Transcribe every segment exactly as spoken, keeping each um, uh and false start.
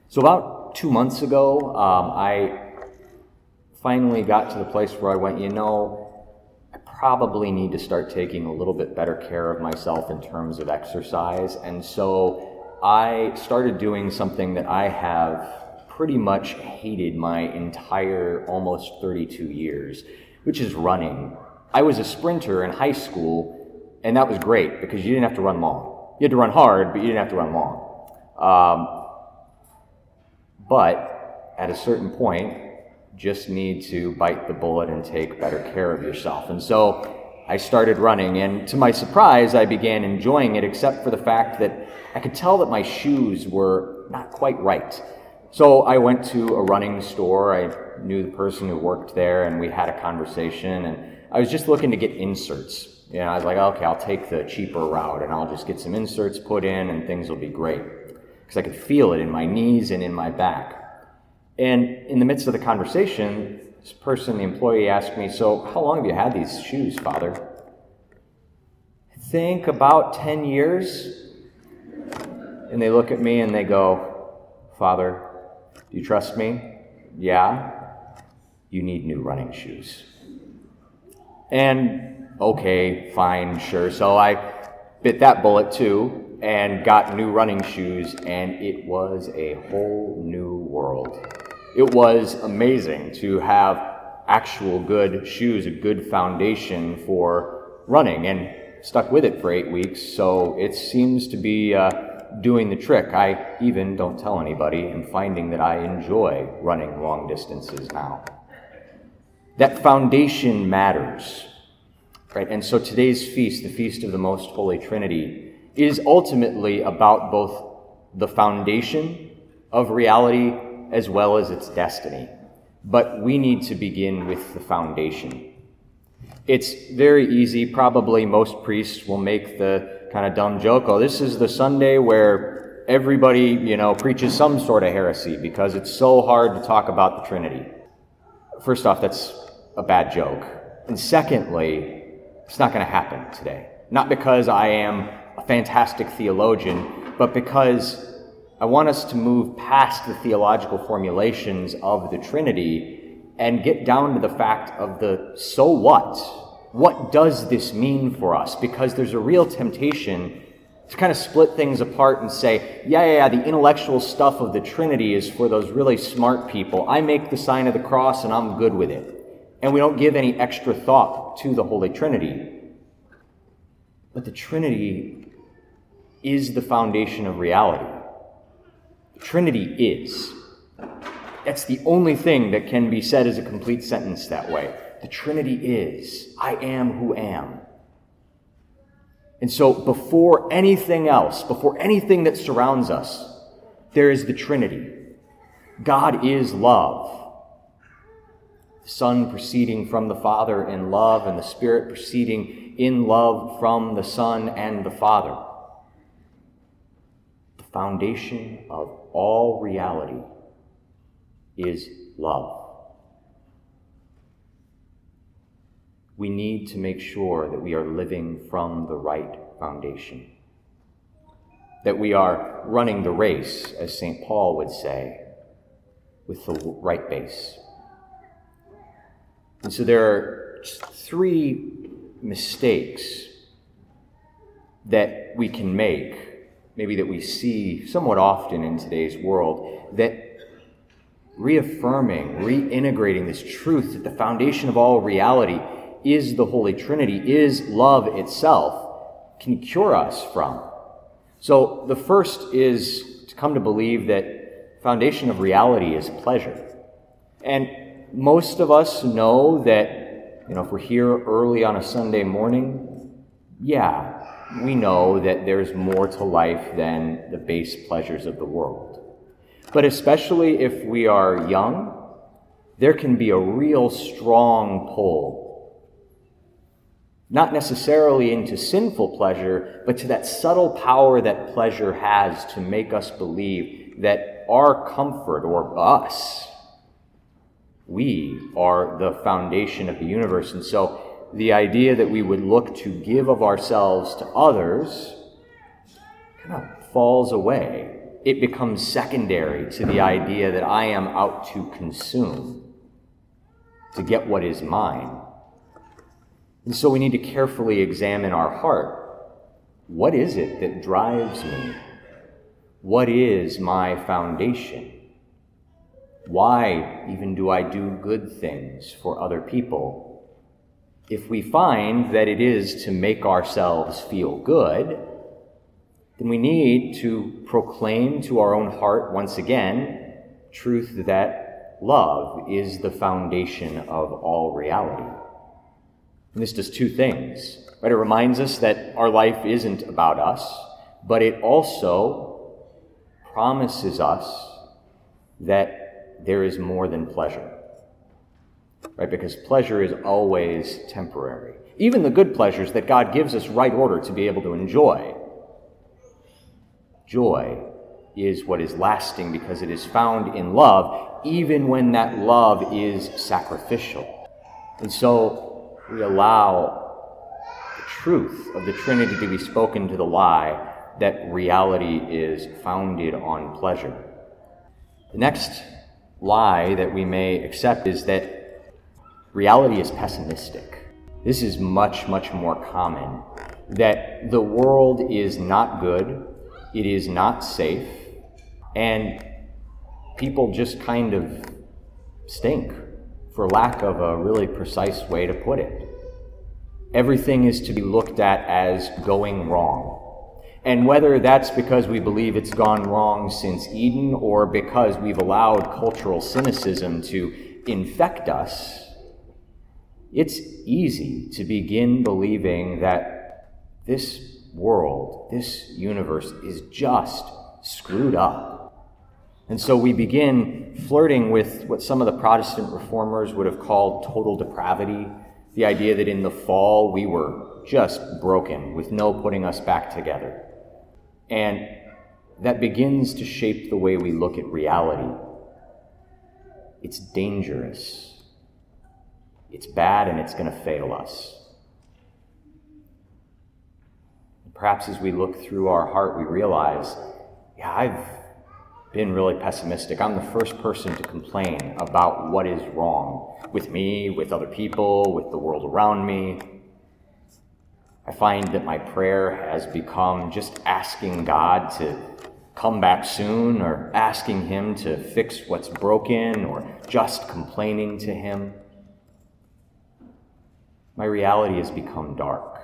So about two months ago, um, I finally got to the place where I went, you know, I probably need to start taking a little bit better care of myself in terms of exercise. And so I started doing something that I have pretty much hated my entire almost thirty-two years, which is running. I was a sprinter in high school, and that was great because you didn't have to run long. You had to run hard, but you didn't have to run long. Um, But at a certain point, just need to bite the bullet and take better care of yourself. And so I started running, and to my surprise, I began enjoying it, except for the fact that I could tell that my shoes were not quite right. So I went to a running store. I knew the person who worked there, and we had a conversation, and I was just looking to get inserts. You know, I was like, okay, I'll take the cheaper route, and I'll just get some inserts put in, and things will be great. Because I could feel it in my knees and in my back. And in the midst of the conversation, this person, the employee, asked me, so how long have you had these shoes, Father? I think about ten years. And they look at me and they go, Father, do you trust me? Yeah. You need new running shoes. And okay, fine, sure. So I bit that bullet too, and got new running shoes, and it was a whole new world. It was amazing to have actual good shoes, a good foundation for running, and stuck with it for eight weeks, so it seems to be uh, doing the trick. I even, don't tell anybody, am finding that I enjoy running long distances now. That foundation matters, right? And so today's feast, the Feast of the Most Holy Trinity, is ultimately about both the foundation of reality as well as its destiny. But we need to begin with the foundation. It's very easy. Probably most priests will make the kind of dumb joke, oh, this is the Sunday where everybody, you know, preaches some sort of heresy because it's so hard to talk about the Trinity. First off, that's a bad joke. And secondly, it's not going to happen today. Not because I am a fantastic theologian, but because I want us to move past the theological formulations of the Trinity and get down to the fact of the so what? What does this mean for us? Because there's a real temptation to kind of split things apart and say, yeah, yeah, yeah, the intellectual stuff of the Trinity is for those really smart people. I make the sign of the cross and I'm good with it. And we don't give any extra thought to the Holy Trinity. But the Trinity is the foundation of reality. The Trinity is. That's the only thing that can be said as a complete sentence that way. The Trinity is. I am who am. And so before anything else, before anything that surrounds us, there is the Trinity. God is love. The Son proceeding from the Father in love, and the Spirit proceeding in love from the Son and the Father. The foundation of all reality is love. We need to make sure that we are living from the right foundation, that we are running the race, as Saint Paul would say, with the right base. And so there are three mistakes that we can make, maybe that we see somewhat often in today's world, that reaffirming, reintegrating this truth that the foundation of all reality is the Holy Trinity, is love itself, can cure us from. So the first is to come to believe that foundation of reality is pleasure. And most of us know that, you know, if we're here early on a Sunday morning, yeah, we know that there's more to life than the base pleasures of the world. But especially if we are young, there can be a real strong pull, not necessarily into sinful pleasure, but to that subtle power that pleasure has to make us believe that our comfort, or us, we are the foundation of the universe. And so the idea that we would look to give of ourselves to others kind of falls away. it becomes secondary to the idea that I am out to consume, to get what is mine. And so we need to carefully examine our heart. What is it that drives me? What is my foundation? Why even do I do good things for other people? If we find that it is to make ourselves feel good, then we need to proclaim to our own heart once again truth that love is the foundation of all reality. And this does two things. Right? It reminds us that our life isn't about us, but it also promises us that there is more than pleasure. Right? Because pleasure is always temporary. Even the good pleasures that God gives us right order to be able to enjoy. Joy is what is lasting because it is found in love, even when that love is sacrificial. And so we allow the truth of the Trinity to be spoken to the lie that reality is founded on pleasure. The next lie that we may accept is that reality is pessimistic. This is much, much more common, that the world is not good, it is not safe, and people just kind of stink, for lack of a really precise way to put it. Everything is to be looked at as going wrong. And whether that's because we believe it's gone wrong since Eden or because we've allowed cultural cynicism to infect us, it's easy to begin believing that this world, this universe is just screwed up. And so we begin flirting with what some of the Protestant reformers would have called total depravity, the idea that in the fall we were just broken with no putting us back together. And that begins to shape the way we look at reality. It's dangerous. It's bad, and it's going to fail us. Perhaps as we look through our heart, we realize, yeah, I've been really pessimistic. I'm the first person to complain about what is wrong with me, with other people, with the world around me. I find that my prayer has become just asking God to come back soon, or asking Him to fix what's broken, or just complaining to Him. My reality has become dark.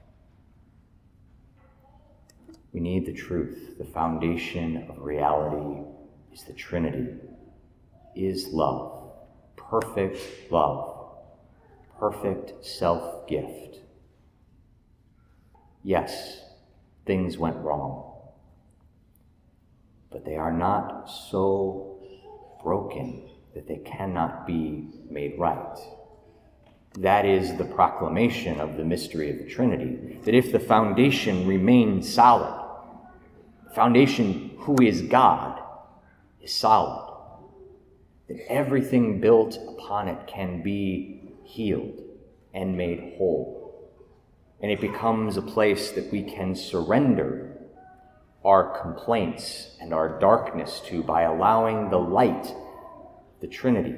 We need the truth. The foundation of reality is the Trinity, is love, perfect love, perfect self-gift. Yes, things went wrong, but they are not so broken that they cannot be made right. That is the proclamation of the mystery of the Trinity, that if the foundation remains solid, the foundation, who is God, is solid, that everything built upon it can be healed and made whole. And it becomes a place that we can surrender our complaints and our darkness to by allowing the light, the Trinity,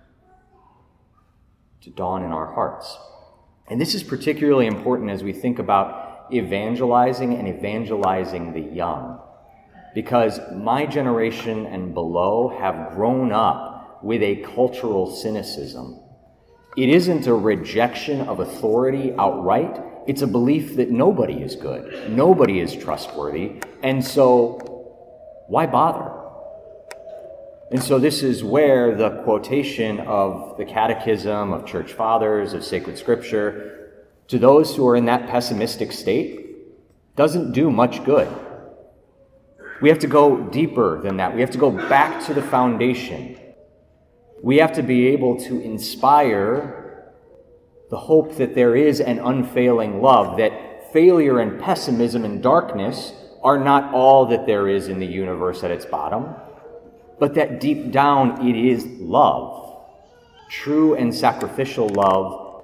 to dawn in our hearts. And this is particularly important as we think about evangelizing and evangelizing the young, because my generation and below have grown up with a cultural cynicism. It isn't a rejection of authority outright. It's a belief that nobody is good, nobody is trustworthy, and so why bother? And so this is where the quotation of the Catechism, of Church Fathers, of Sacred Scripture, to those who are in that pessimistic state, doesn't do much good. We have to go deeper than that. We have to go back to the foundation. We have to be able to inspire the hope that there is an unfailing love, that failure and pessimism and darkness are not all that there is in the universe at its bottom, but that deep down it is love, true and sacrificial love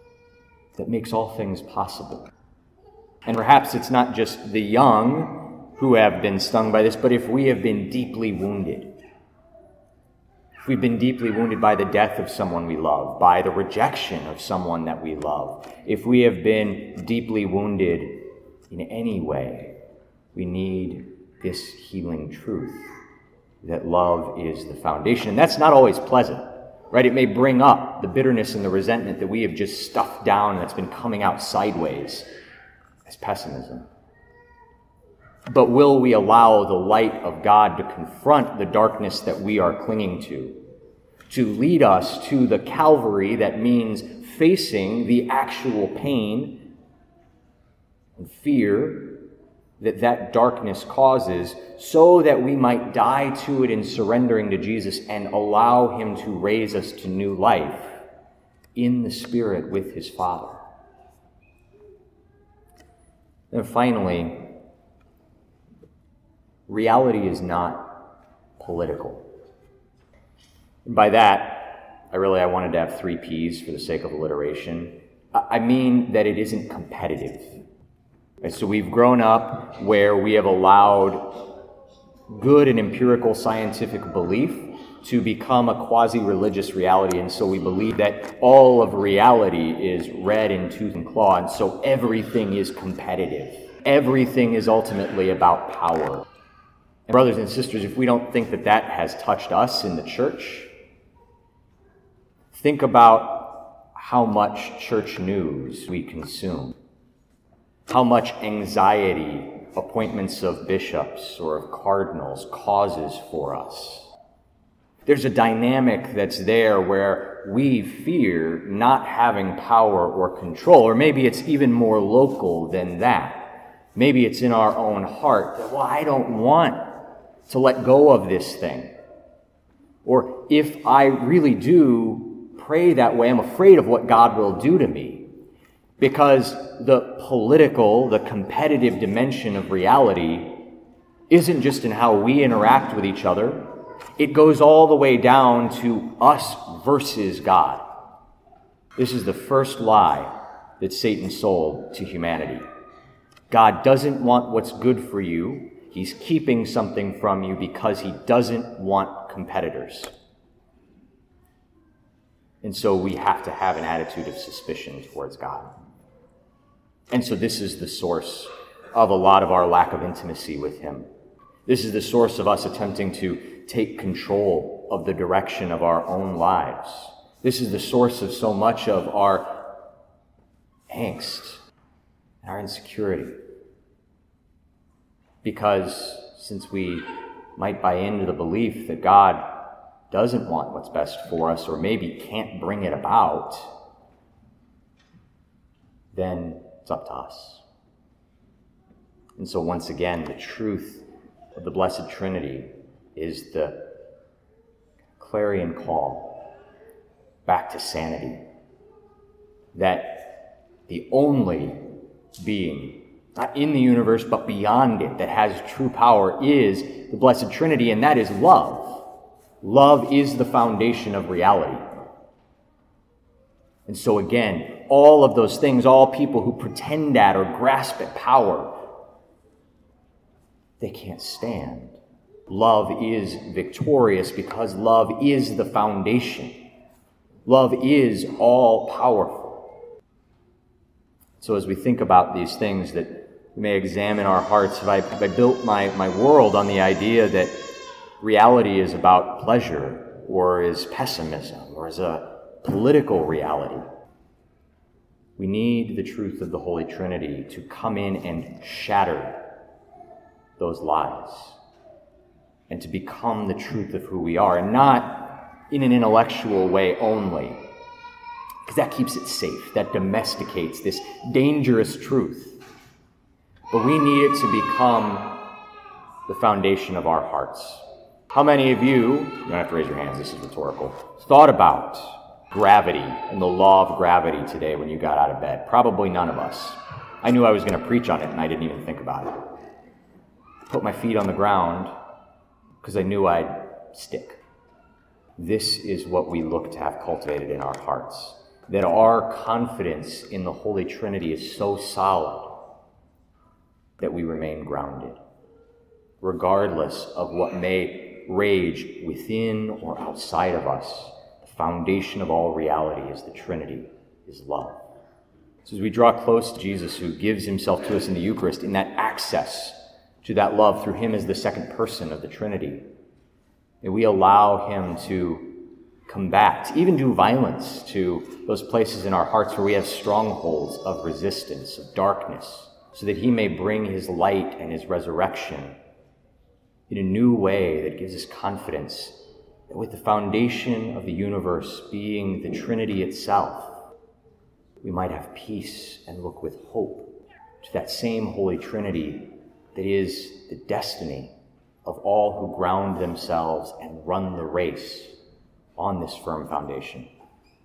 that makes all things possible. And perhaps it's not just the young who have been stung by this, but if we have been deeply wounded, if we've been deeply wounded by the death of someone we love, by the rejection of someone that we love, if we have been deeply wounded in any way, we need this healing truth that love is the foundation. And that's not always pleasant, right? It may bring up the bitterness and the resentment that we have just stuffed down and that's been coming out sideways as pessimism. But will we allow the light of God to confront the darkness that we are clinging to, to lead us to the Calvary that means facing the actual pain and fear that that darkness causes, so that we might die to it in surrendering to Jesus and allow him to raise us to new life in the Spirit with his Father. And finally, reality is not political. And by that, I really I wanted to have three P's for the sake of alliteration. I mean that it isn't competitive. And so we've grown up where we have allowed good and empirical scientific belief to become a quasi-religious reality, and so we believe that all of reality is red in tooth and claw, and so everything is competitive. Everything is ultimately about power. And brothers and sisters, if we don't think that that has touched us in the church, think about how much church news we consume, how much anxiety appointments of bishops or of cardinals causes for us. There's a dynamic that's there where we fear not having power or control, or maybe it's even more local than that. Maybe it's in our own heart that, well, I don't want to let go of this thing. Or if I really do pray that way, I'm afraid of what God will do to me. Because the political, the competitive dimension of reality isn't just in how we interact with each other. It goes all the way down to us versus God. This is the first lie that Satan sold to humanity. God doesn't want what's good for you. He's keeping something from you because he doesn't want competitors. And so we have to have an attitude of suspicion towards God. And so this is the source of a lot of our lack of intimacy with him. This is the source of us attempting to take control of the direction of our own lives. This is the source of so much of our angst and our insecurity. Because since we might buy into the belief that God doesn't want what's best for us, or maybe can't bring it about, then it's up to us. And so once again, the truth of the Blessed Trinity is the clarion call back to sanity. That the only being, not in the universe, but beyond it, that has true power is the Blessed Trinity, and that is love. Love is the foundation of reality. And so again, all of those things, all people who pretend at or grasp at power, they can't stand. Love is victorious because love is the foundation. Love is all powerful. So as we think about these things, that we may examine our hearts. If I, if I built my, my world on the idea that reality is about pleasure, or is pessimism, or is a political reality, we need the truth of the Holy Trinity to come in and shatter those lies and to become the truth of who we are, and not in an intellectual way only, because that keeps it safe, that domesticates this dangerous truth. But we need it to become the foundation of our hearts. How many of you, you don't have to raise your hands, this is rhetorical, thought about gravity and the law of gravity today when you got out of bed? Probably none of us. I knew I was going to preach on it and I didn't even think about it. I put my feet on the ground because I knew I'd stick. This is what we look to have cultivated in our hearts, that our confidence in the Holy Trinity is so solid that we remain grounded. regardless of what may rage within or outside of us. The foundation of all reality is the Trinity, is love. So as we draw close to Jesus, who gives himself to us in the Eucharist, in that access to that love through him as the second person of the Trinity, may we allow him to combat, even do violence to those places in our hearts where we have strongholds of resistance, of darkness, so that he may bring his light and his resurrection in a new way that gives us confidence that with the foundation of the universe being the Trinity itself, we might have peace and look with hope to that same Holy Trinity that is the destiny of all who ground themselves and run the race on this firm foundation.